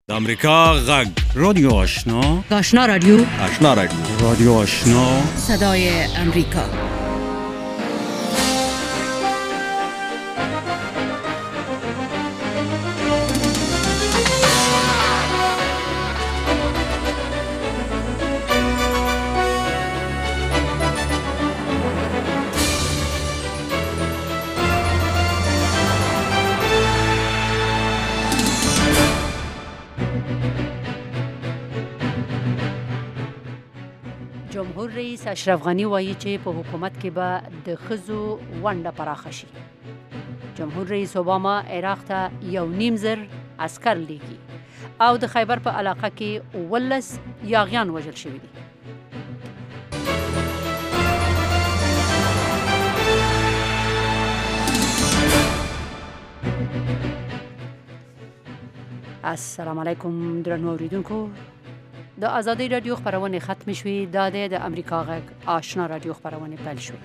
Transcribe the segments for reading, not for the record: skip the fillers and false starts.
د امریکا غږ رادیو آشنا، آشنا رادیو، آشنا رادیو، رادیو آشنا، صدای امریکا. جمهور رئیس اشرف غنی وایي چې په حکومت کې به د ښځو ونډه پراخه شي. جمهور رئیس اوباما عراق ته 1.5 زر عسکر لیږي او د خیبر په علاقه کې 18 یاغیان وژل شوي دي. السلام علیکم درنو اوریدونکو، د آزادۍ رادیو خپرونې ختم شوې. دا د امریکا غږ آشنا رادیو خپرونې پیل شوې.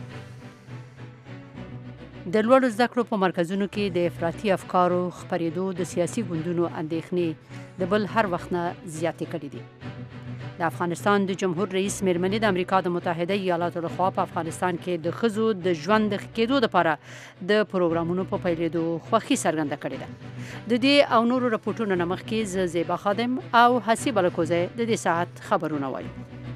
د لوړو زده کړو په مرکزونو کې د افراطي افکارو خپرېدو د سیاسي ګوندونو اندېښنې د بل هر وخت نه زیاتې کړې دي. د افغانستان د جمهور رئیس مېرمنې د امریکا د متحده ایالاتو لخوا په افغانستان کې د ښځو د ژوند د ښه کېدو لپاره د پروګرامونو په پیلېدو خوښي څرګنده کړې ده. د دې او نورو رپورټونو نه مخکې زه زیبا خادم او حسیب الکوزی د دې ساعت خبرونه وایو.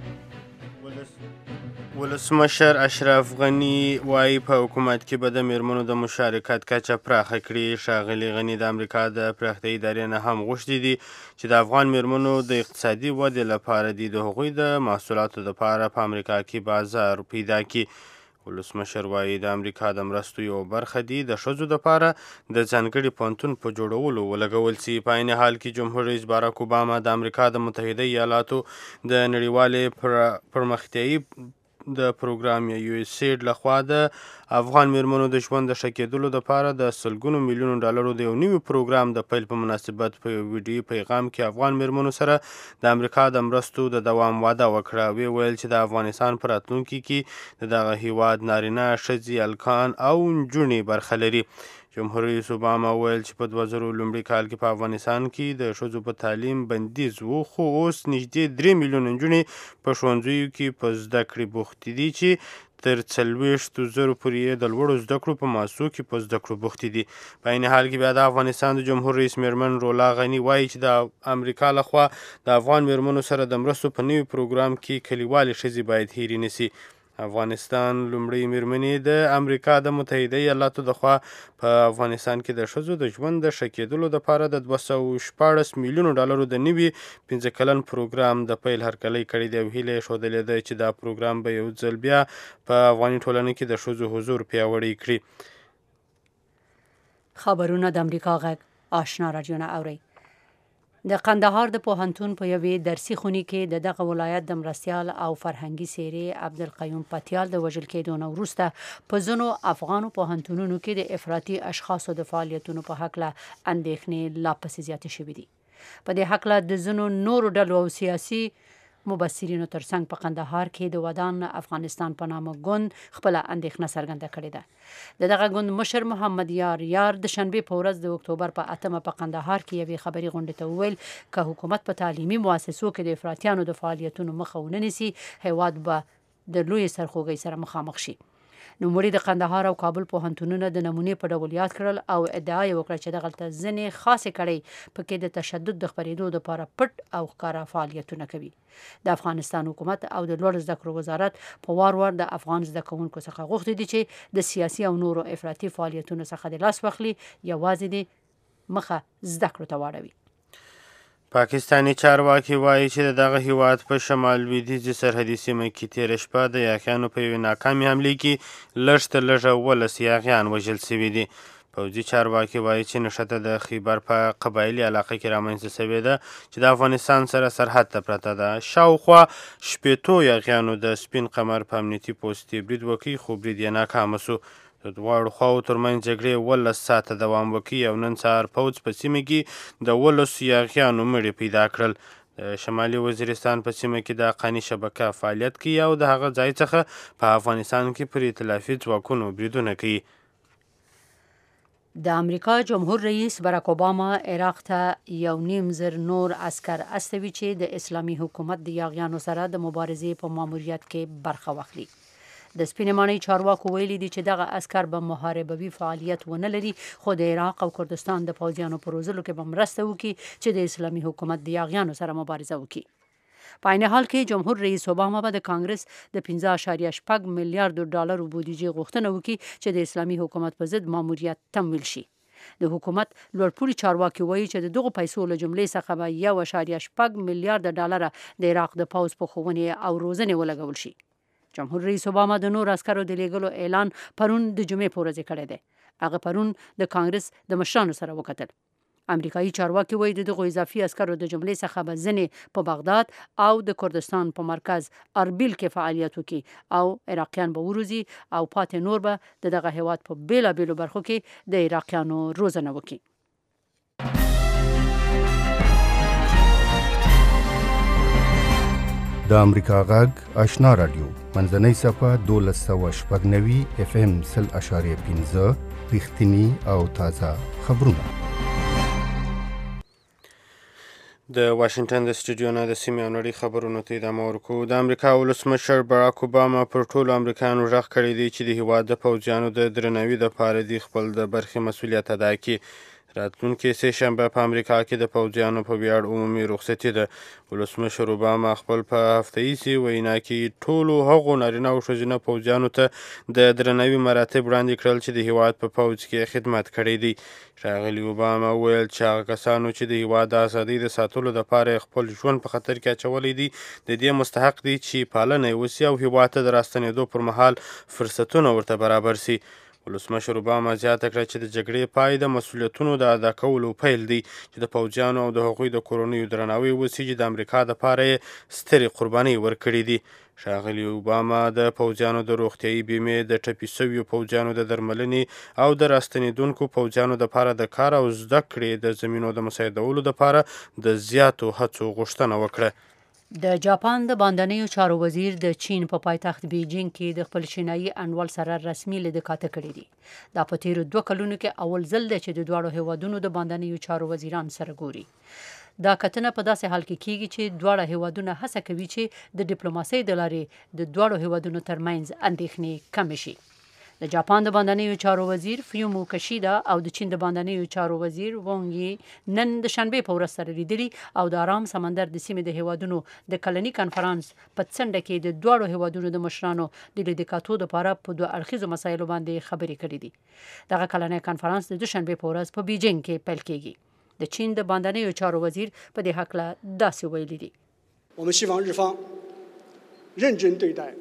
ولسمشر اشرف غنی وايي په حکومت کې به د میرمنو د مشارکت کچه پراخه کړي. ښاغلي غني د امریکا د پراختیایي ادارې نه هم غوښتي دي چې د افغان میرمنو د اقتصادي ودې لپاره د هغوی د محصولاتو لپاره په امریکا کې بازار پیدا کړي. ولسمشر وايي د امریکا د مرستو یو برخه دي د ښځو لپاره د ځانګړي پوهنتون په جوړولو ولګول شي. په عین حال کې جمهور رئیس باراک اوباما د امریکا د متحده ایالاتو د نړیوالې پرمختیایي د پروګرام یا USAID لخوا د افغان میرمنو د ژوند د ښه کېدلو لپاره د سلګونو میلیونو ډالرو د یو نوي پروګرام د پیل په مناسبت په ویډیو پیغام کې افغان میرمنو سره د امریکا د مرستو د دوام وعده وکړه. وی ویل چې د افغانستان په راتلونکي کې د دغه هیواد نارینه، ښځې، هلکان او نجونې برخه لري. جمهور رئیس اوباما ویل چې په 2000 لومړي کال کې په افغانستان کې د ښځو په تعلیم بندیز و، خو اوس نږدې 3 میلیونه نجونې په ښوونځیو کې په زده کړې بوختې دي چې تر 40,000 پورې د لوړو زده کړو په مؤسسو کې په زده کړو بوختې دي. په عین حال کې بیا د افغانستان د جمهور رئیس میرمن رولا غني وایي چې د امریکا لخوا د افغان میرمنو سره د مرستو په نوي پروګرام کې کلیوالې ښځې باید هېرې نشي. افغانستان لومړی میرمنې د امریکا د متحده ایالاتو لخوا په افغانستان کې د ښځو د ژوند د ښه کېدلو لپاره د 214 میلیونو ډالرو د نوي 15 کلن پروګرام د پیل هرکلی کړی دی او هیله یې ښودلې ده چې دا پروګرام به یو ځل بیا په افغاني ټولنه کې د ښځو حضور پیاوړی کړي. خبرونه د امریکا غږ آشنا رادیو نه اورئ. د قندهار د پوهنتون په یوې درسي خونې کې د دغه ولایت د مرستیال او فرهنګي څیرې عبدالقیوم پتیال د وژل کېدو نه وروسته په ځینو افغانو پوهنتونونو کې د افراطي اشخاصو د فعالیتونو په هکله اندېښنې لا پسې زیاتې شوې دي. په دې هکله د ځینو نورو ډلو او سیاسي مبصرینو ترڅنګ په قندهار کې د ودان افغانستان په نامه ګوند خپله اندېښنه څرګنده کړې ده. د دغه ګوند مشر محمد یار د شنبې په ورځ د اکتوبر په 8 په قندهار کې یوې خبري غونډې ته وویل که حکومت په تعلیمي مؤسسو کې د افراطیانو د فعالیتونو مخه ونه نیسي، هیواد به د لوی سرخوږۍ سره مخامخ شي. نوموړي د قندهار او کابل پوهنتونونه د نمونې په ډول یاد کړل او ادعا یې وکړه چې دغلته ځینې خاصې کړۍ پکې د تشدد د خپرېدو لپاره پټ او ښکاره فعالیتونه کوي. د افغانستان حکومت او د لوړ زده کړو وزارت په وار وار د افغان زده کوونکو څخه غوښتي دي چې د سیاسي او نورو افراطي فعالیتونو څخه د لاس واخلي، یوازې د مخه زده کړو ته واړوي. پاکستانی چارواکي وایي چې دغه هیواد په شمال لویدیځي سرحدي سیمه کې تېره شپه د یاغیانو په یوې ناکامې حملې کې لږ تر لږه 18 یاغیان وژل شوي دي. پوځي چارواکي وایي چې نښته د خیبر په قبایلي علاقه کې رامنځته شوې ده چې د افغانستان سره سرحد ته پرته ده. شاوخوا 80 یاغیانو د سپین قمر په امنیتي پوستې برید وکړ، خو برید یې ناکامه شو. د دواړو خواو ترمنځ جګړې 18 ساعته دوام وکړي او نن سهار پوځ په سیمه کې د 18 یاغیانو مړي پیدا کړل. د شمالي وزیرستان په سیمه کې د حقاني شبکه فعالیت کوي او د هغه ځای څخه په افغانستان کې پر ائتلافي ځواکونو بریدونه کوي. د امریکا جمهور رئیس براک اوباما عراق ته 1.5 نور عسكر استوي چې د اسلامي حکومت د یاغیانو سره د مبارزې په ماموریت کې برخه واخلي. د سپینمانۍ چارواکو ویلي دي چې دغه عسكر به محاربوي فعالیت ونه لري، خو د عراق او کردستان د پوځیانو په روزلو کې به مرسته وکړي چې د اسلامي حکومت د یاغیانو سره مبارزه وکړي. په عین حال کې جمهور رئیس اوباما به د کانګرس د 15.8 میلیارډ ډالرو بودیجې غوښتنه وکړي چې د اسلامي حکومت په ضد ماموریت تمویل شي. د حکومت لوړپوړي چارواکي وایي چې د دغو پیسو له جملې څخه به 1.8 میلیارډ ډالر د عراق د پوځ په ښوونې او روزنې ولګول شي. جمهور رئیس اوباما د نور عسکرو د لیږلو اعلان پرون د جمعې په ورځ کړی دی. هغه پرون د کانګرس د مشرانو سره وکتل. امریکایي چارواکي وایي د دغو اضافي عسکرو د جملې څخه به ځینې په بغداد او د کردستان په مرکز اربیل کې فعالیت وکړي او عراقیان به وروزي او پاتې نور به د دغه هیواد په بیلابیلو برخو کې د عراقیانو روزنه وکړي. د امریکا غږ آشنا رادیو منځنۍ صفحه 1290 FM 0.15 رښتینی او تازه خبرونه. د واشنگټن د سټوډیو نه د سیمې او نړۍ خبرونو ته ادامه ورکوو. د امریکا ولسمشر براک اوباما پر ټولو امریکایانو غږ کړی دی چې د هیواد د پوځیانو د درناوي دپاره دې خپل د برخې مسؤلیت ادا کړي. راتلونکې سه شنبه په امریکا کې د پوځیانو په ویاړ عمومي رخصتي ده. ولسمشر اوباما خپل په هفتهیسي وینا کې ټولو هغو نارینه او ښځینه پوځیانو ته د درناوي مراتب وړاندې کړل چې د هیواد په پوځ کې خدمت کړی دی. ښاغلي اوباما وویل چې هغه کسانو چې د هیواد د ازادۍ د ساتلو دپاره خپل ژوند په خطر کې اچولی دی د دې مستحق دی چې پالنه یې وسي او هیواد ته د راستنېدو پر مهال فرصتونه ورته برابر سي. ولسمشر اوباما زیاته کړه چې د جګړې پای د مسؤلیتونو د ادا کولو پیل دی چې د پوځیانو او د هغوی د کورنیو درناوی وسي چې د امریکا دپاره یې سترې قربانۍ ورکړي دي. ښاغلي اوباما د پوځیانو د روغتیایي بیمې، د ټپي سویو پوځیانو د درملنې او د راستنېدونکو پوځیانو دپاره د کار او زده کړې د زمینو د مساعدولو دپاره د زیاتو هڅو غوښتنه وکړه. د جاپان د باندنیو چارو وزیر د چین په پایتخت بیجینګ کې د خپل چینایي انډول سره رسمي لیدکاته کړي دي. دا په تیرو 2 کلونو کې اول ځل دی چې د دواړو هیوادونو د باندنیو چارو وزیران سره ګوري. دا کتنه په داسې حال کې کیږي چې دواړه هیوادونه هڅه کوي چې د ډیپلوماسۍ د لارې د دواړو هیوادونو ترمنځ اندېښنې کمې شي. د جاپان د باندنیو چارو وزیر فیومو کشیدا او د چین د باندنیو چارو وزیر وانګ یي نن د شنبې په ورځ سره لیدلي او د آرام سمندر د سیمې د هیوادونو د کلني کنفرانس په څنډه کې د دواړو هیوادونو د مشرانو د لیدکاتو لپاره په 2 اړخیزو مسایلو باندې خبرې کړې دي. دغه کلنی کنفرانس د دوشنبې په ورځ په بیجینګ کې پیل کیږي. د چین د باندنیو چارو وزیر په دې حق له داسې ویلي دي. 我们希望日方认真对待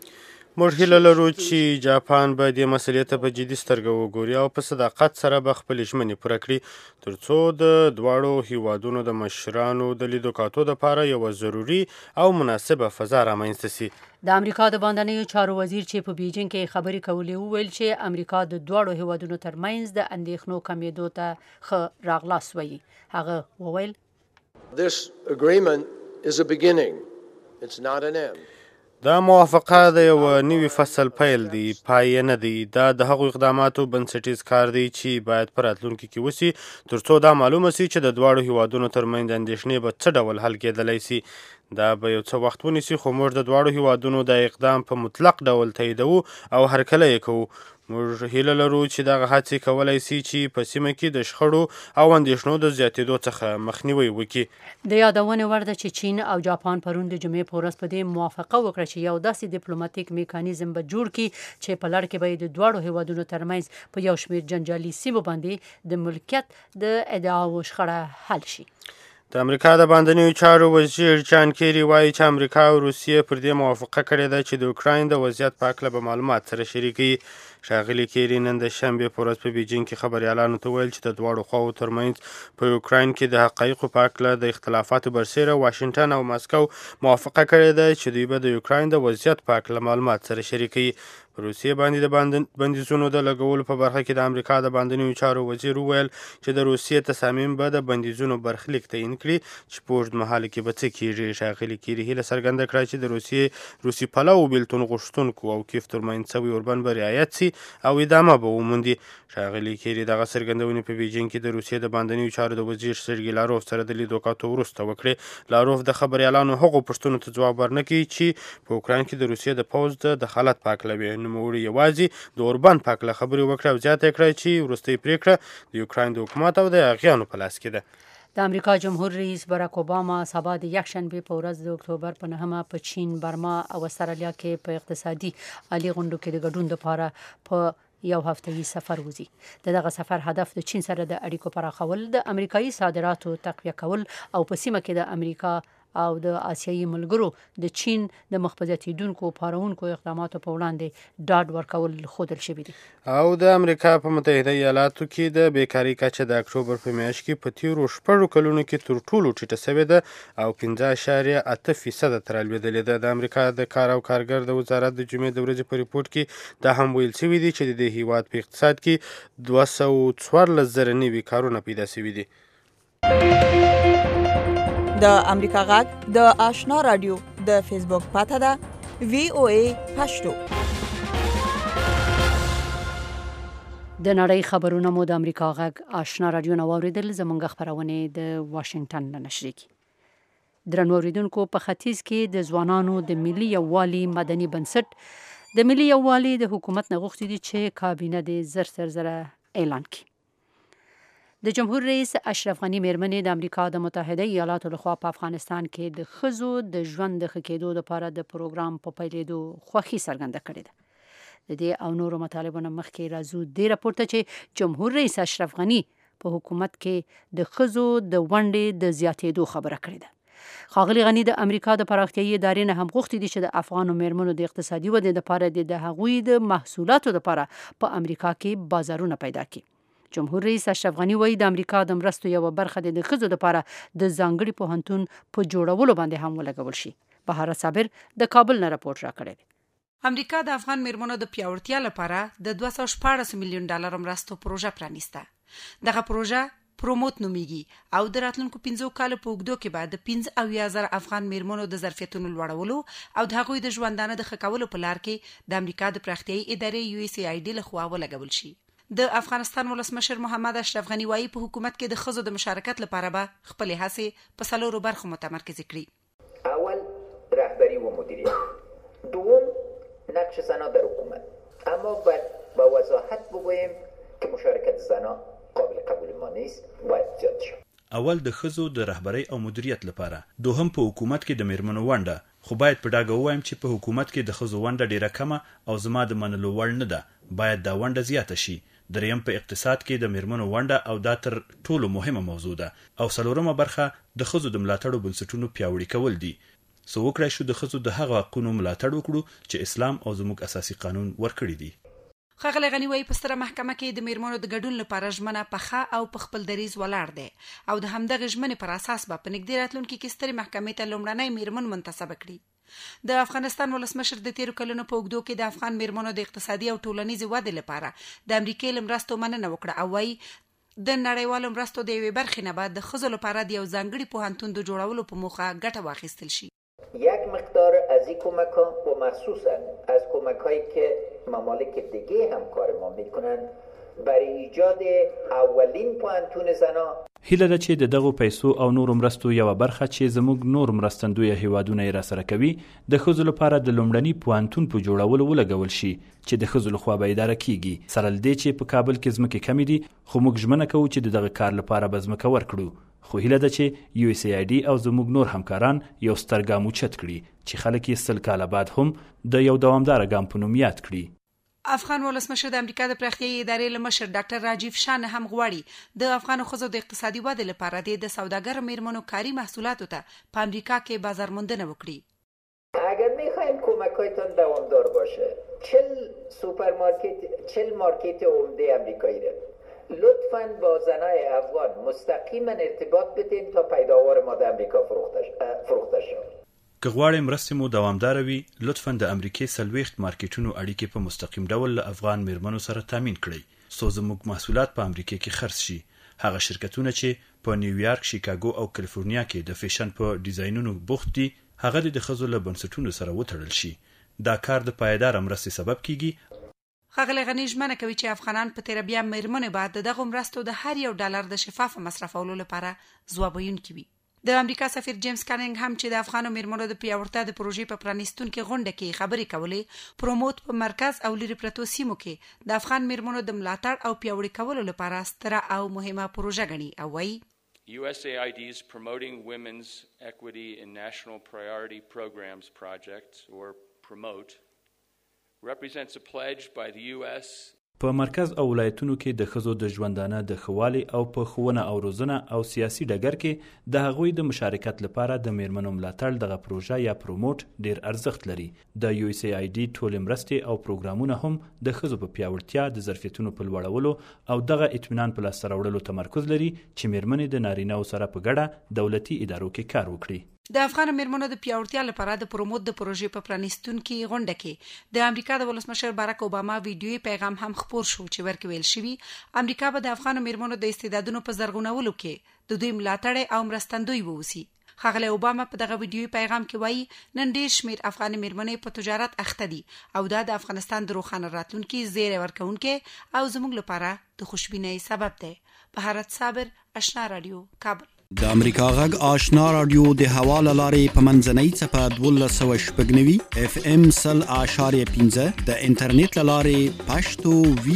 موږ هیله لرو چې جاپان به دې مسلې ته په جدي سترګه وګوري او په صداقت سره به خپلې ژمنې پوره کړي تر څو د دواړو هیوادونو د مشرانو د لیدوکاتو دپاره یوه ضروري او مناسبه فضا رامنځته سي. د امریکا د باندنیو چارو وزیر چې په بیجینګ کې خبرې کولې وویل چې امریکا د دواړو هیوادونو ترمنځ د اندېښنو کمېدو ته ښه راغلاست وایي. هغه وویل This agreement is a beginning. It's not an end. دا موافقه د یو نوي فصل پیل دی، پای یې نه دی. دا د هغو اقداماتو بنسټیز کار دی چې باید په راتلونکي کې وسي تر څو دا معلومه سي چې د دواړو هیوادونو ترمنځ اندېښنې به څه ډول حل کېدلی سي. دا به یو څه وخت ونیسي خو موږ د دواړو هیوادونو د اقدام په مطلق ډول تاییدوو او هرکلی یې کوو. موږ هیله لرو چې دغه هڅې کولی سي چې په سیمه کې د شخړو او اندېښنو د زیاتېدو څخه مخنیوی وکړي. د یادونې وړ ده چې چین او جاپان پرون د جمعې په ورځ په دې موافقه وکړه چې یو داسې ډیپلوماټیک میکانیزم به جوړ کړي چې په لړ کې به د دواړو هیوادونو ترمنځ په یو شمېر جنجالي سیمو باندې د ملکیت د ادعاو شخړه حل شي. د امریکا د باندنیو چارو وزیر جان کیری وایي چې امریکا او روسیې پر دې موافقه کړې ده چې د اوکراین د وضعیت په هکله به معلومات سره شریکوي. ښاغلي کیری نن د شنبې په ورځ په بیجینګ کې خبریالانو ته ویل چې د دواړو خواو ترمنځ په اوکراین کې د حقایقو په هکله د اختلافاتو برسیره واشنګټن او ماسکو موافقه کړې ده چې دوی به د اوکراین د وضعیت په هکله معلومات سره شریکوي. په روسیې باندې د بندیزونو د لګولو په برخه کې د امریکا د باندنیو چارو وزیر وویل چې د روسیې تصامیم به د بندیزونو برخلیک تعیین کړي چې په اوږد مهال کې به څه کیږي. ښاغلي کیری هیله څرګنده کړه چې د روسي پلوو بېلتون غوښتونکو او کیف ترمنځ سوي اوربند به رعایت سي او ادامه به وموندي. ښاغلي کیري دغه څرګندونې په بیجینګ کې د روسیې د باندنیو چارو د وزیر سرګي لاروف سره د لیدو کاتو وروسته وکړې. لاروف د خبریالانو هغو پوښتنو ته ځواب ورنکوي چې په اوکراین کې د روسیې د پوځ د دخالت په هکله وي. نوموړي یوازې د اوربان په هکله خبرې وکړې او زیاته یې کړه چې وروستۍ پرېکړه د اوکراین د حکومت او د هغیانو په لاس کې ده. د امریکا جمهور رئیس باراک اوباما سبا د یکشنبه په ورځ د اکتوبر په 9 په چین، برما او استرالیا کې په اقتصادي عالی غونډو کې د ګډون لپاره په یو هفته‌ای سفر وزي. دغه سفر هدف د چین سره د اړیکو پراخول، د امریکایي صادراتو تقویه کول او په سیمه کې د امریکا او د آسیایي ملګرو د چین د مخبزتیدونکو پارونکو اقداماتو په وړاندې ډاډ ورکول ښودل شوي دي. او د امریکا په متحده ایالاتو کې د بیکارۍ کچه د اکتوبر په میاشت کې په تیرو 6 کلونو کې تر ټولو ټیټه شوې ده او 15.8% ته رالوېدلې ده. د امریکا د کار او کارګر د وزارت د جمعې د ورځې په ریپورټ کې دا هم ویل شوي دي چې د دې هیواد په اقتصاد کې 214,000 نوي کارونه پیدا شوي دي. د امریکا غږ د آشنا رادیو د فیسبوک پاته ده VOA پښتو. د نړۍ خبرونه مو د امریکا غږ آشنا رادیو نو اوریدل. زمونږ خبرونه د واشنگټن نه نشري کی. درنو اوریدونکو، په ختیځ کې د ځوانانو د ملي یووالي مدني بنسټ د ملي یووالي د حکومت نه غوښتي دي چې کابینه د زر اعلان کړي. د جمهور رئیس اشرف غنی میرمنې د امریکا د متحده ایالاتو لخوا په افغانستان کې د ښځو د ژوند د ښه کېدو لپاره د پروګرام په پیلېدو خوښي څرګنده کړې ده. د دې او نورو مطالبو نه مخکې راځو دې راپور ته چې جمهور رئیس اشرف غنی په حکومت کې د ښځو د ونډې د زیاتېدو خبره کړې ده. ښاغلي غنی د امریکا د پراختیایي ادارې نه هم غوښتي دي چې د افغانو میرمنو د اقتصادي ودې لپاره د هغوی د محصولاتو لپاره په امریکا کې بازارونه پیدا کړي. جمهور رئیس اشرف غنی وایي د امریکا د مرستو یو برخه د ښځو لپاره د ځانګړي پوهنتون په جوړولو باندې هم ولګول شي. بهاره صابر د کابل نه راپورټ راکړی دی. امریکا د افغان میرمنو د پیاوړتیا لپاره د 214 میلیون ډالر مرستو پروژه پرانیسته. دغه پروژه پروموت نومیږي او د راتلونکو 15 کالو په اوږدو کې بعد د 15,000 افغان میرمنو د ظرفیتونو لوړولو او د هغوی د ژوندانه د ښه کولو په لار کې د امریکا د پراختیایي ادارې USAID لخوا ولګول شي. د افغانستان ولسمشر محمد اشرف غنی وایي په حکومت کې د ښځو د مشارکت لپاره به خپل هڅې په 4 برخو متمرکز کړي. اول رهبری و مدیریت، دوم نقش زنان در حکومت. اما با وضاحت بگوییم که مشارکت زنان قابل قبول ما نیست، باید زیاد شد. اول د ښځو د رهبری او مدیریت لپاره، دوهم په حکومت کې د میرمنو ونډه، خو باید په ډاګه ووایم چې په حکومت کې د ښځو ونډه ډیره کمه او زما د منلو وړ نه ده. باید دا ونډه زیاته شي. دریم په اقتصاد کې د میرمنو ونډه او دا تر ټولو مهمه موضوع ده. او څلورمه برخه د ښځو د ملاتړو بنسټونو پیاوړي کول دي. څو وکړای شو د ښځو د هغه حقونو ملاتړ وکړو چې اسلام او زموږ اساسي قانون ورکړي دي. ښاغلی غنی وایي په ستره محکمه کې د میرمنو د ګډون لپاره ژمنه پخه او په خپل دریځ ولاړ دی او د همدغه ژمنې پر اساس به په نږدې راتلونکي کې سترې محکمې ته لومړنۍ میرمن منتخب کړي. د افغانستان ولسمشر د 13 کلونو په اوږدو کې د افغان میرمنو د اقتصادي او ټولنیزې ودې لپاره د امریکای له مرستو مننه وکړه او وایي د نړیوالو مرستو د یوې برخې نه بعد د ښځو لپاره د یو ځانګړي پوهنتون د جوړولو په موخه ګټه واخیستل شي. یک مقدار از این کمک‌ها و مخصوصاً از کمک‌هایی که ممالک دیگه همکار ما می‌کنند برای ایجاد اولین پوهنتون زنان هیله ده چې د دغو پیسو او نورو مرستو یوه برخه چې زموږ نور مرستندویه هیوادونه یې راسره کوي د ښځو لپاره د لومړني پوهنتون په جوړولو ولګول شي چې د ښځو لخوا به اداره کیږي. سره له دې چې په کابل کې ځمکې کمې دي، خو موږ ژمنه کوو چې د دغه کار لپاره به ځمکه ورکړو. خو هیله ده چې USAID او زموږ نور همکاران یو ستر ګام اوچت کړي چې خلک یې 100 کاله بعد هم د یو دوامداره ګام په نوم یاد کړي. افغان ولسمشر د امریکا د پراختیایي ادارې له مشر ډاکټر راجیو شان هم غواړي د افغان ښځو د اقتصادي ودې لپاره د سوداګر میرمنو کاري محصولاتو ته په امریکا کې بازار موندنه وکړي. اگر میخواین کمک‌هایتان دوامدار باشه 40 مارکت عمده امریکایی را لطفاً با زنای افغان مستقیما ارتباط بدین تا پیداوار ما د امریکا فروخته شود. که غواړئ مرستې مو دوامداره وي، لطفاً د امریکې 40 مارکیټونو اړیکې په مستقیم ډول له افغان میرمنو سره تامین کړئ څو زموږ محصولات په امریکې کې خرڅ شي. هغه شرکتونه چې په نیویارک، شیکاګو او کالیفورنیا کې د فیشن په ډیزاینونو بوخت دي، هغه د ښځو له بنسټونو سره وتړل شي. دا کار د پایدار مرستې سبب کیږي. ښاغلی غني ژمنه کوي چې افغانان په تیر بیا مېرمنې بعد دغه مرستو د هر یو ډالر د شفاف مصرفولو لپاره ځواب ویونکي وي. د امریکا سفیر جیمز کانینګ هم چې د افغانو مېرمنو د پیاوړتیا د پروژې په پرانیستونکو غونډه کې خبرې کولې، پروموت په مرکز او لري پرتو سیمو کې د افغان مېرمنو د ملاتړ او پیاوړي کولو لپاره ستره او مهمه پروژه ګڼي او وایي USAID's Promoting Women's Equity in National Priority Programs project, or PROMOTE, represents a pledge by the U.S. په مرکز او ولایتونو کې د ښځو د ژوندانه د ښوالي او په ښوونه او روزنه او سیاسي ډګر کې د هغوی د مشارکت لپاره د میرمنو ملاتړ دغه پروژه یا پروموټ ډیر ارزښت لري. د USAID ټولې مرستې او پروګرامونه هم د ښځو په پیاوړتیا، د ظرفیتونو په لوړولو او دغه اطمینان په لاسته راوړلو تمرکز لري چې میرمنې د نارینه‌و سره په ګډه دولتي ادارو کې کار وکړي. د افغان مېرمنو د پیاوړتیا لپاره د پروموت د پروژې په پرانیستونکو غونډه کې د امریکا د ولسمشر باراک اوباما ویډیويي پیغام هم خپور شو چې ورکویل شوی امریکا به د افغان مېرمنو د استعدادونو په زرغونولو کې د دوی ملاتړ او مرستندوی ووسی. ښاغلی اوباما په دغه ویډیويي پیغام کې وایي نن ډیر شمیر افغان مېرمنې په تجارت اخته دي او دا د افغانستان د روښانه راتلونکي زیری ورکوونکي او زموږ لپاره د خوشبینۍ سبب دی. بهارت صابر، آشنا رادیو، کابل. د امریکا غږ آشنا رادیو د حواله لارې په منځنۍ څپه 1290 FM 100.15 د انټرنیټ لارې پښتو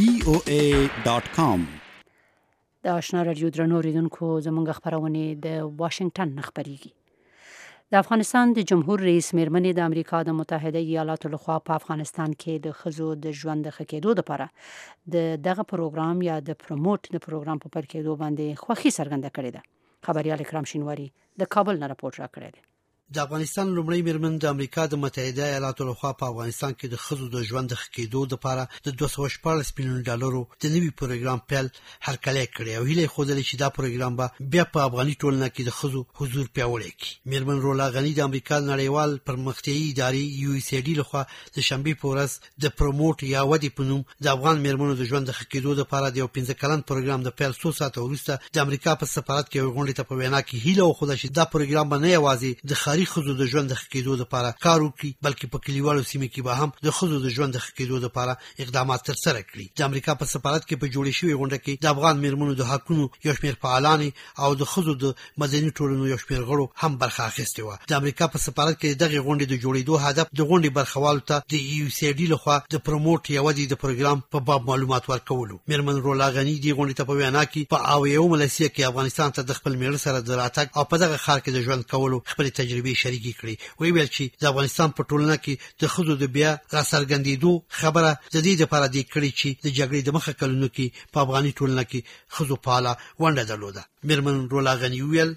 VOA.com. د آشنا رادیو درنو اوریدونکو، زموږ خبرونه د واشنگټن خبريږي. د افغانستان د جمهور رئیس مېرمنې د امریکا د متحده ایالاتو لخوا په افغانستان کې د ښځو د ژوند د ښه کېدو لپاره دغه پروګرام یا د پروموټ د پروګرام په پر کېدو باندې خوښي څرګنده کړې ده. خبريال اکرام شینواری د کابل نه راپورټ راکړی دی. د افغانستان لومړی مېرمن د امریکا د متحده ایالاتو لخوا په افغانستان کې د ښځو د ژوند د ښه کېدو لپاره د 214 میلیون ډالرو د نوي پروګرام پیل هرکلی کړی او هیله خوده چې دا پروګرام به بیا په افغاني ټولنه کې د ښځو حضور پیاوړی کړي. مېرمن رولا غنی د امریکا نړیوال پرمختیایي ادارې USAID لخوا د شنبې په ورځ د پروموټ یا ودې په نوم د افغان مېرمنو د ژوند د ښه کېدو لپاره د 15 کلن پروګرام د پیل 100 ساعته وروسته د امریکا په سفارت کې غونډه ته په وینا کې هیله خوده چې دا پروګرام به نه یوازې د خاري ښځو د ژوند کېدو لپاره کار وکړي بلکې په کلیوالو سیمو کې به هم د ښځو د ژوند کېدو لپاره اقدامات ترسره کړي. د امریکا په سفارت کې په جوړې شوې غونډه کې د افغان مېرمنو د حقوقو یو شمېر فعالان او د ښځو د مدني ټولنو یو شمېر غړو هم برخه اخیستې و. د امریکا په سفارت کې دغه غونډې د جوړېدو هدف د غونډې برخوالو ته د USAID لخوا د پروموټ یا ودې د پروګرام په باب معلومات ورکولو. مېرمن رولا غنی د غونډې ته په وینا کې په اویو ملسیه کې افغانستان ته د خپل میړه سره د راتګ او په دغه ښار کې د ژوند کولو خپل تجربې شریکې کړې. وی ویل چې د افغانستان په ټولنه کې د ښځو د بیا راڅرګندېدو خبره د دې لپاره دی کړې چې د جګړې د مخه کلونو کې په افغاني ټولنه کې ښځو فعاله ونډه درلوده. مېرمن رولا غنی ویل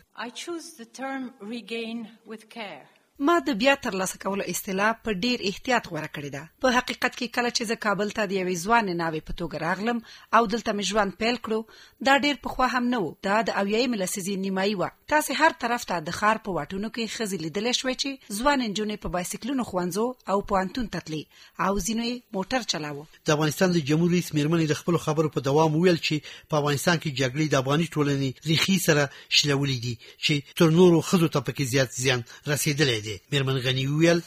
ما د بیا ترلاسه کولو اصطلاح په ډیر احتیاط غوړه کړې ده. په حقیقت کې کله چې زه کابل ته د یوې ځوان ناوې په توګه راغلم او دلته مې ژوند پیل کړو، دا ډیر پخوا هم نه و. دا د اویایمې لسیزې نیمایي وه. تاسې هر طرف ته د ښار په واټونو کې ښځې لیدلی شوې چې ځوان نجونې په بایسکلونو ښوونځو او پوهنتون ته تلې او ځینو یې موټر چلاوه. د افغانستان د جمهور رئیس مېرمنې د خپلو خبرو په دوام ویل چې په افغانستان کې جګړې د افغاني ټولنې ریښې سره شلولې دي چې تر نورو ښځو ته پکې زیات زیان رسېدلی دی. مېرمن غنی ویل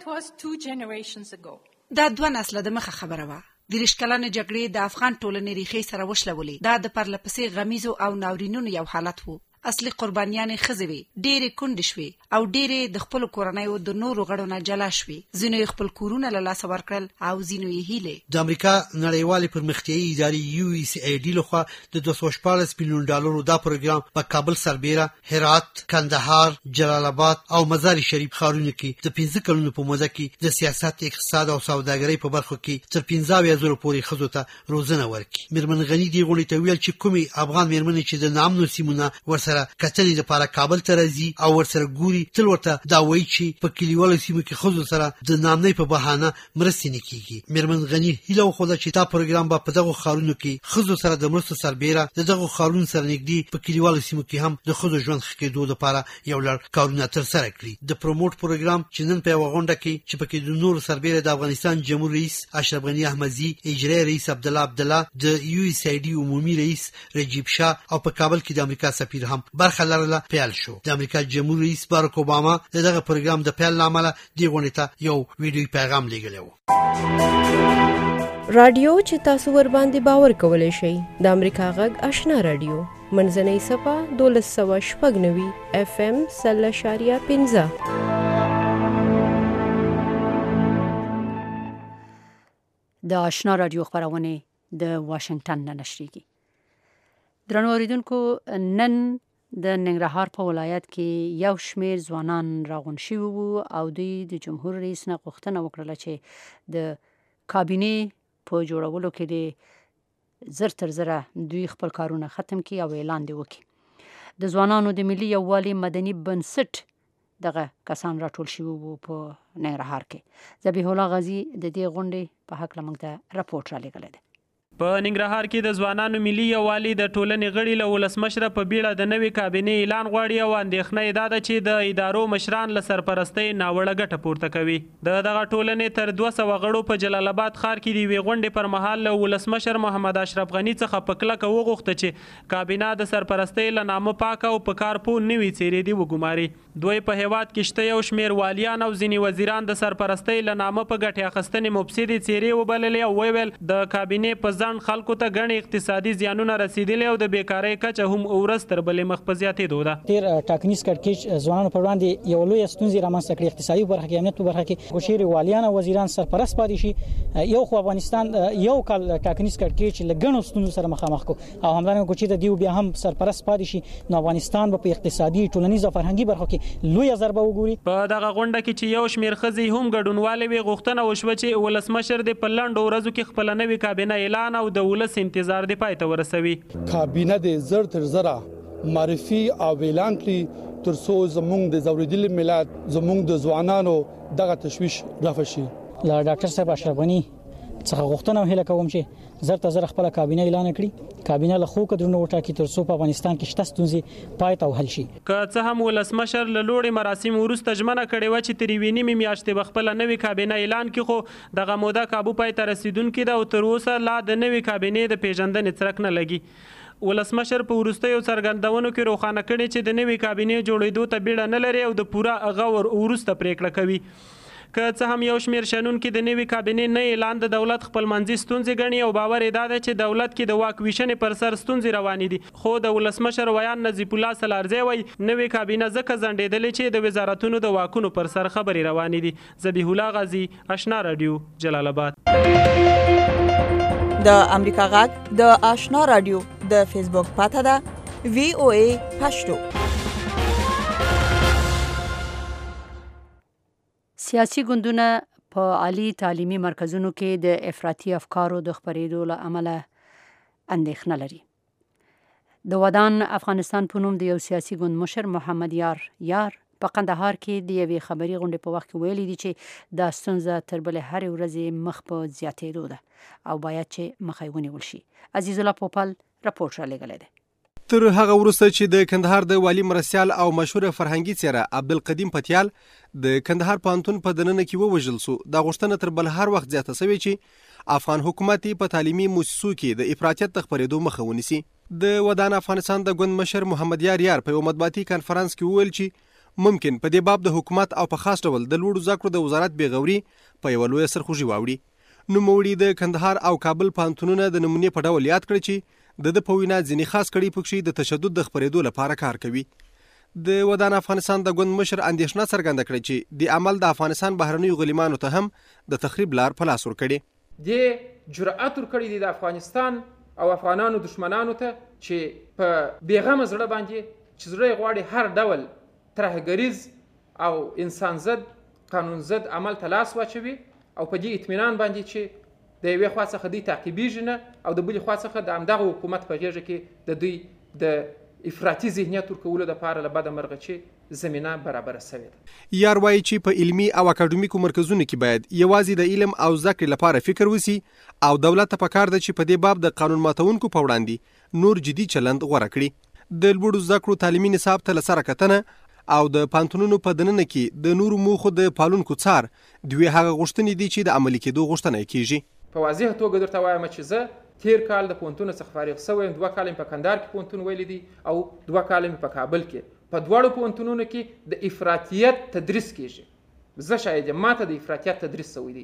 دا 2 نسله د مخه خبره وه. 30 کلنې جګړې د افغان ټولنې ریښې سره وشلولې. دا د پرلپسې غمیزو او ناورینونو یو حالت وو. اصلي قربانیانې ښځې وې، ډېرې کونډې شوې او ډېرې د خپلو کورنیو د نورو غړو نه جلا شوې. ځینو یې خپل کورونه له لاسه ورکړل او ځینو یې هیلې. د امریکا نړیوالې پرمختیایي ادارې USAID لخوا د 214 میلیون ډالرو دا پروګرام په کابل، سربیره، هرات، کندهار، جلال آباد او مزار شریف ښارونو کې د 15 کلونو په موده کې د سیاست، اقتصاد او سوداګرۍ په برخو کې تر 15,000 پورې ښځو ته روزنه ورکړي. مېرمن غنی دې غونډې ته ویل چې کومې افغان مېرمنې چې د نامنو سیمونه ورسره کتلې لپاره کابل ته راځي او ورسره ګوري، تل ورته دا وایي چې په کلیوالو سیمو کې ښځو سره د نامنۍ په بهانه مرستې نه کیږي. مېرمن غنی هیله وښوده چې دا پروګرام به په دغو ښارونو کې ښځو سره د مرستو سربیره د دغو ښارونو سره نږدې په کلیوالو سیمو کې هم د ښځو ژوند ښه کېدو لپاره یو لړ کارونه ترسره کړي. د پروموټ پروګرام چې نن په یوه غونډه کې چې پکې د نورو سربیره د افغانستان جمهور رئیس اشرف غني احمدزي، اجرایي رئیس عبدالله، د USAID عمومي رئیس رجیب شاه او په کابل کې د امریکا سفیر هم برخه لرله پیل شو. د امریکا جمهور رئیس باراک اوباما دغه پروګرام د پیل لامل دی غونډه ته یو ویډیو پیغام لګیلی و. رادیو چې تاسو ور باندې باور کولای شئ د امریکا غږ آشنا رادیو منځنۍ صفه 1290 اف ام 0.15 د آشنا رادیو خبرونه د واشنگټن نه نشریږي. درنو اوریدونکو، نن د ننګرهار په ولایت کې یو شمېر ځوانان راغون شوي وو او دوی د جمهور رئیس نه غوښتنه وکړله چې د کابینې په جوړولو کې د زر تر زره دوی خپل کارونه ختم کړي او اعلان دې وکړي. د ځوانانو د ملي یووالي مدني بنسټ دغه کسان راټول شوي وو په ننګرهار کې. ذبیح الله غازي د دې غونډې په هکله موږ ته راپورټ را لېږلی دی. په ننګرهار کې د ځوانانو ملي یووالي د ټولنې غړي له ولسمشره په بیړه د نوې کابینې اعلان غواړي او اندېښنه یې دا ده چې د ادارو مشران له سرپرستۍ ناوړه ګټه پورته کوي. دغه ټولنې تر 200 غړو په جلال آباد ښار کې د یوې غونډې پر مهال له ولسمشر محمد اشرف غني څخه په کلکه وغوښته چې کابینه د سرپرستۍ له نامه پاکه او په کار پوه نوي څېرې دې وګماري. دوی په هیواد کې شته یو شمېر والیان او ځینې وزیران د سرپرستۍ له نامه په ګټې اخیستنې مفسدې څېرې وبللې او ویل د کابینې په ځنډ خلکو ته ګڼې اقتصادي زیانونه رسیدلي او د بیکارۍ کچه هم ورځ تر بلې مخ په زیاتېدو ده. تیر ټاکنیز کړکېچ ځوانانو پر وړاندې یو لویه ستونزې رامنځته کړې، اقتصادي برخه کې، امنیت په برخه کې. خو چیرې والیان او وزیران سرپرست پاتې شي، یو خو افغانستان یو کال ټاکنیز کړکېچ له ګڼو ستونزو سره مخامخ کو او همدارنګه چې د دیو بیا هم سرپرست پاتې شي، نو افغانستان په اقتصادي، ټولنیز او فرهنګي برخو کې لویه ضربه وګوري. په دغه غونډه کې چې یو شمېر ښځې هم ګډونواله وي، غوښتنه وشوه چې ولسمشر د په لنډو ورځو کې خپل نوې کابینه اعلان او د ولس انتظار د پای ته ورسوي. کابینه د زر تر زره معرفي او اعلان کړي تر څو زموږ د زوریدلي ملت، زموږ د ځوانانو دغه تشویش رفع شي. له ډاکټر صاحب اشرف غني څخه غوښتنه هله کوم چې زر تر زره خپل کابینه اعلان کړي، کابینه له خو کډرونو وټاکي تر څو په افغانستان کې شته ستونزې پای ته وحل شي. که څه هم ولسمشر له لوړې مراسم وروسته ژمنه کړې و چې تر یوې نیمې میاشتې به خپله نوې کابینه اعلان کړي، خو دغه موده کابو پای ته رسیدونکې ده او تر اوسه لا د نوې کابینې د پیژندنې څرک نه لګي. ولسمشر په وروستیو څرګندونو کې روښانه کړي چې د نوې کابینې جوړېدو ته بیړه نه لري او د پوره غور وروسته پریکړه کوي. که څه هم یو شمېر شنونکي د نوې کابینې نه اعلان د دولت خپلمنځي ستونزې ګڼي او باور یې دا ده چې دولت کې د واک ویشنې پر سر ستونزې روانې دي، خو د ولسمشر ویان نظیف الله سلارزی وایي نوې کابینه ځکه ځنډېدلې چې د وزارتونو د واکونو پر سر خبرې روانې دي. ذبیح الله غازي، آشنا رادیو، جلال آباد. د امریکا غږ د آشنا رادیو د فیسبوک پاته ده VOA پښتو. سیاسي ګوندونه په عالی تعلیمي مرکزونو کې د افراطي افکارو د خپرېدو له امله اندېښنه لري. د ودان افغانستان په نوم د یو سیاسي ګوند مشر محمد یار په قندهار کې د یوې خبري غونډې په وخت کې ویلي دي چې دا ستونزه تر بلې هرې ورځې مخ په زیاتېدو ده او باید چې مخه یې ونیول شي. عزیز الله پوپل راپورټ را لېږلی دی. تر هغه وروسته چې د کندهار د والی مرستیال او مشهور فرهنګي څیره عبدالقدیم پتیال د کندهار پوهنتون په دننه کې ووژل سو، دا غوښتنه تر بل هر وخت زیاته شوې چې افغان حکومت په تعلیمي مؤسسو کې د افراطیت د خپرېدو مخه ونیسي. د ودان افغانستان د ګوند مشر محمد یار په یو مطبوعاتي کانفرنس کې وویل چې ممکن په دې باب د حکومت او په خاص ډول د لوړو زده کړو د وزارت بېغوري په یو لویه سرخوږي واوړي. نوموړي د کندهار او کابل پوهنتونونه د نمونې په ډول یاد کړ چې د په وینا ځینې خاص کړي پکې د تشدد د خپرېدو لپاره کار کوي. د ودان افغانستان د ګوند مشر اندېښنه څرګنده کړې چې د عمل د افغانستان بهرنیو غلیمانو ته هم د تخریب لار په لاس ورکړي. د جرأت ورکړي د افغانستان او افغانانو دشمنانو ته چې په بیغمه زړه باندې چې زړه غواړي هر ډول ترهګریز او انسان ضد، قانون ضد عمل ته لاس واچوي او په دې اطمینان باندې چې د یوې خوا څخه دوی تعقیبېږي نه او د بلې خوا څخه د همدغه حکومت په غېږه کې د دوی د افراطي ذهنیت ورکولو دپاره له بده مرغه چې زمینه برابره سوې ده. یار وایي چې په علمي او اکاډمیکو مرکزونو کې باید یوازې د علم او زده کړې لپاره فکر وسی او دولت ته پکار ده چې په دې باب د قانون ماتونکو په وړاندې نور جدي چلند غوره کړي. د لوړو زده کړو تعلیمي نصاب ته له سره کتنه او د پانتونونو په دننه کې د نورو موخو د پالونکو څار دوی هغه غوښتنې دي چې د عملي کېدو غوښتنه کیږي. په واضح توګه درته وایم چې زه تیر کال د پوهنتون څخه فارغ شوی یم، 2 کال په کندهار کې پوهنتون ویلی دي او 2 کال په کابل کې. په دواړو پوهنتونونو کې د افراطیت تدریس کیږي. زه شاید ماته د افراطیت تدریس شوی دی.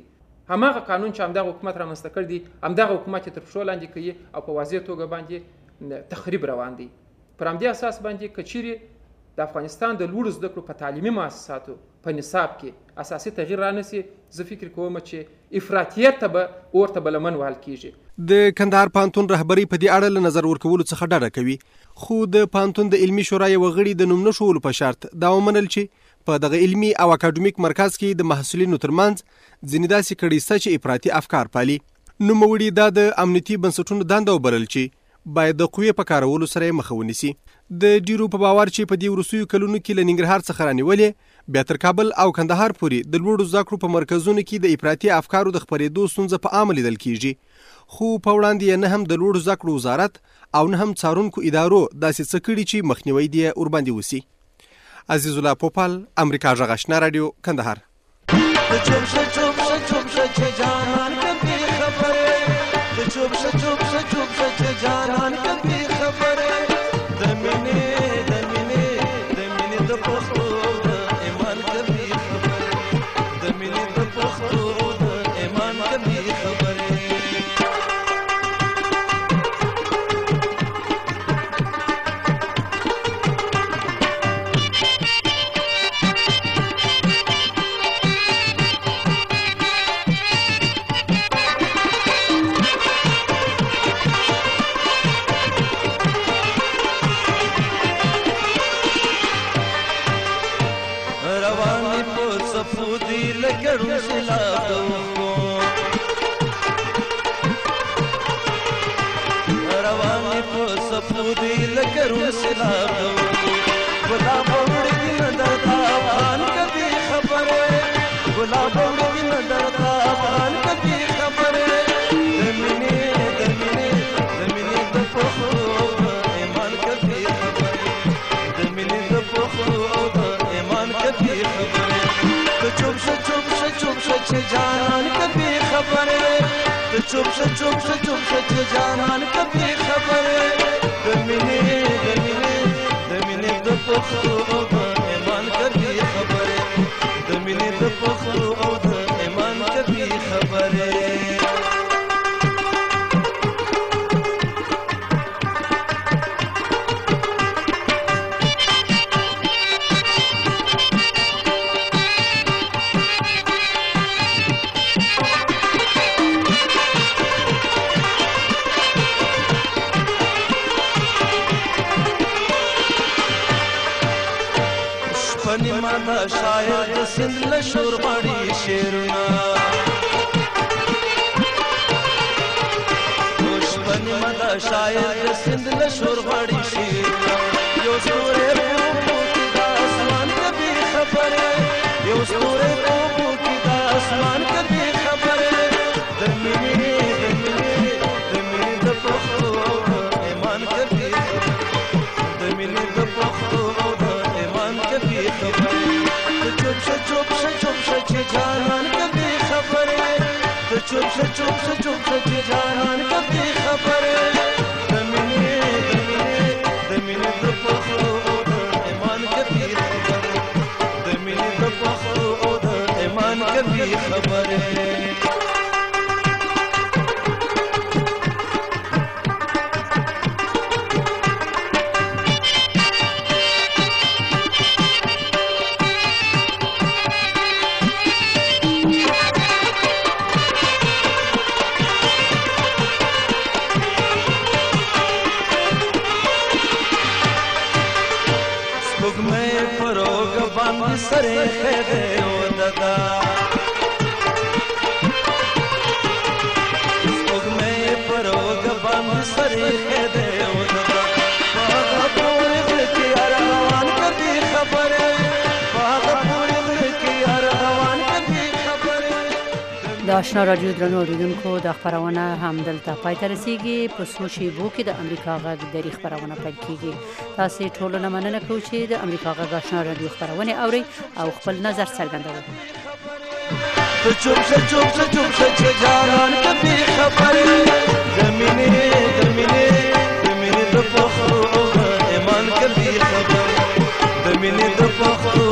هماغه قانون چې همدغه حکومت رامنځته کړ دی همدغه حکومت تر پښو لاندې کوي او په واضح توګه باندې تخریب روان دی. پر همدې اساس باندې کچيري د افغانستان د لوړو زده کړو په تعلیمي مؤسساتو په نصاب کې اساسي تغییر رانسي، زه فکر کوم چې افراطیت ته به ورته بلمن وهل کیږي. د کندهار پوهنتون رهبری په دې اړه له نظر ورکولو څخه ډډه کوي، خو د پوهنتون د علمي شورا یو غړي د نوم نشولو په شرط دا ومنل چې په دغه علمي او اکاډمیک مرکز کې د محصلینو ترمنځ ځینې داسې کړي شته چې افراطي افکار پالي. نوموړي دا د امنیتي بنسټونو دنده وبلل چې باید د قوې په کارولو سره مخه ونیسي. د ډیرو په باور چې په دې وروستیو کلونو کې له ننګرهار څخه رانیولې بیا تر کابل او کندهار پورې د لوړو زده کړو په مرکزونو کې د افراطي افکارو د خپرېدو ستونزه په عام لیدل کیږي، خو په وړاندې نه هم د لوړو زده کړو وزارت او نه هم څارونکو ادارو داسې څه کړي چې مخنیوی دې ورباندې وسی. عزیز الله پوپل، امریکا غږ آشنا رادیو، کندهار. د آشنا رادیو درنو اوریدونکو د خبرونه هم دلته پای ته رسیږي. په څو شیبو کې د امریکا غږ د خبرونه پیل کیږي. تاسو ټول نه مننه کوم چې د امریکا غږ آشنا رادیو خبرونه اوري او خپل نظر څرګندوي. د مینې د پخو